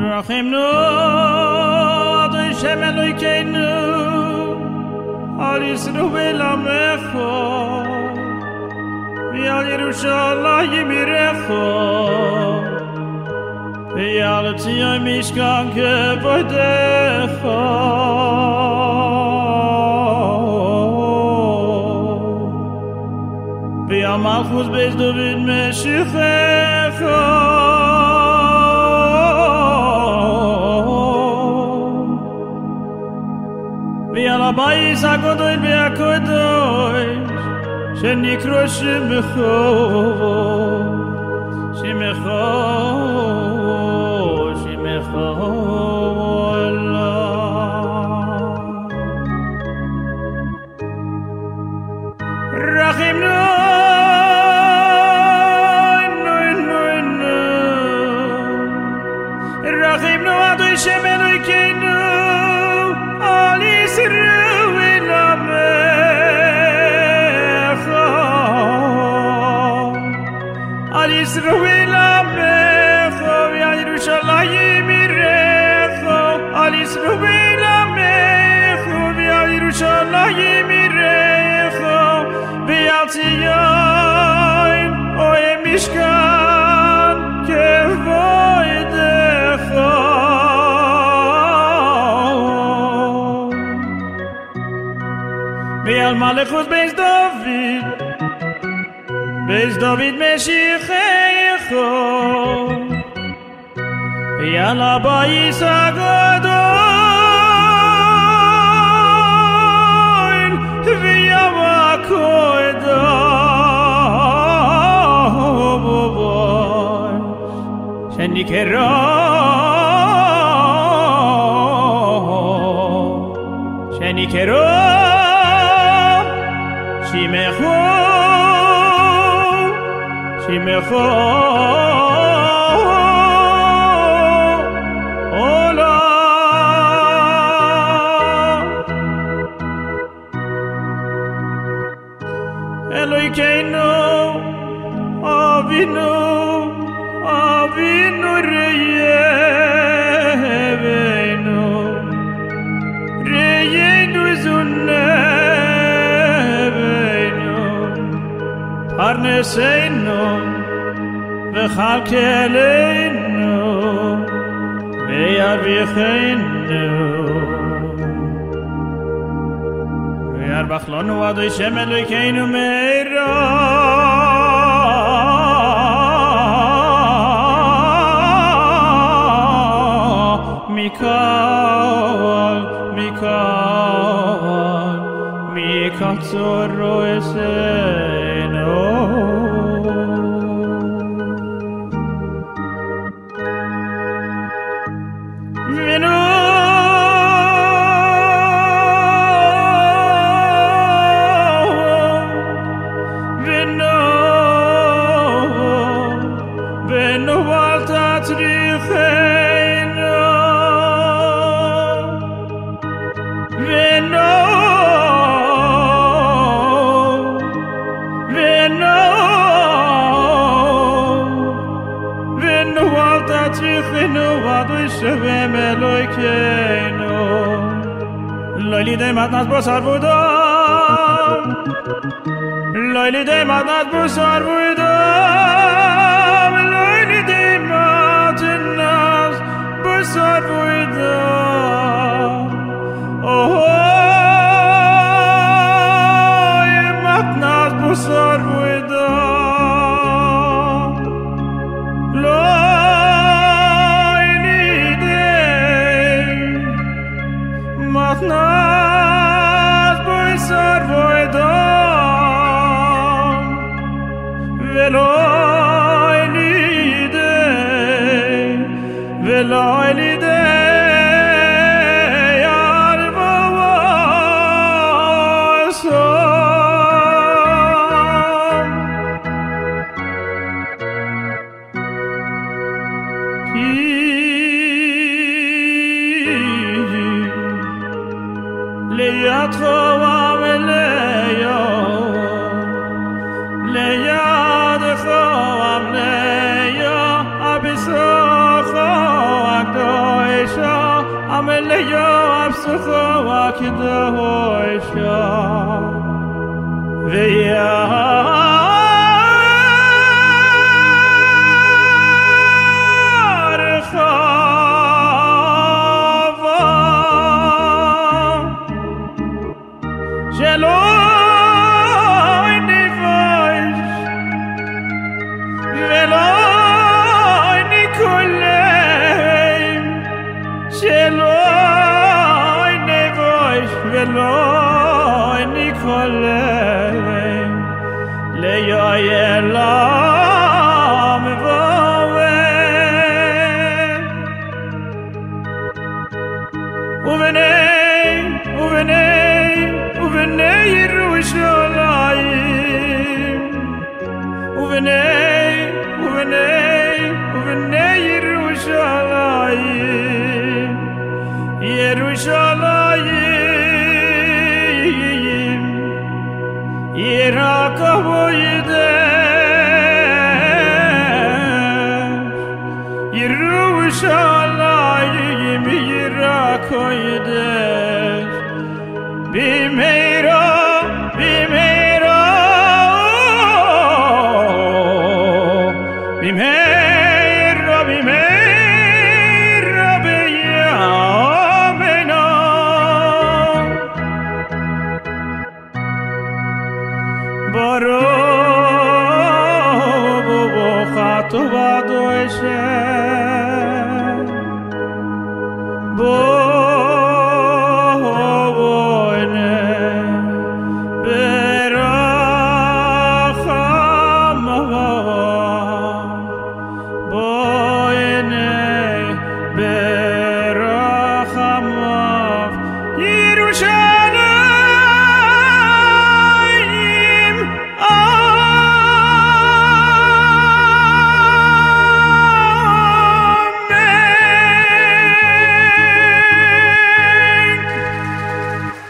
רחמנו אדוני שם אלוהינו על ישראל עמך ועל ירושלים עירך ועל ציון משכן כבודך ועל מלכות בית דוד משיחך ועל הבית הגדול והקדוש שנקרא שמך שמך שמך רחמנו רחמנו אדוני שם אלוהינו על ישראל עמך על ישראל עמך ועל ירושלים עירך על ישראל עמך ועל ירושלים עירך ועל ציון אוהב משכן כבודך ועל מלכות בית דוד משיחך ועל הבית הגדול ועל הקדוש שנקרא שמך שמך אלוהינו אבינו אבינו ריינו זוננו פרנסנו וכלכלנו וירוויחנו וירבח לנו אדוני שם אלוהינו מהרה מכאן צורו אסנו ונו אל תטריחנו ונו אל תטריחנו אדוני שם אלוהינו לא לידי מתנת בשר ודם לא לידי מתנת בשר ודם לא לידי מתנת בשר ודם מתנת בשר ודם לא מתנת בשר ודם ולא לידי ליד חומה מלאה ליד חומה מלאה אביסוך הגדול مليا أبسخوا كده ويشا ويا Veloy Nicolay Leoyelam Voven Uvenei Yerushalayim Uvenei Yerushalayim Yerushalayim Yerushalayim Yirakoyder Bimheira beyamena Baro Khato Badoeshe Be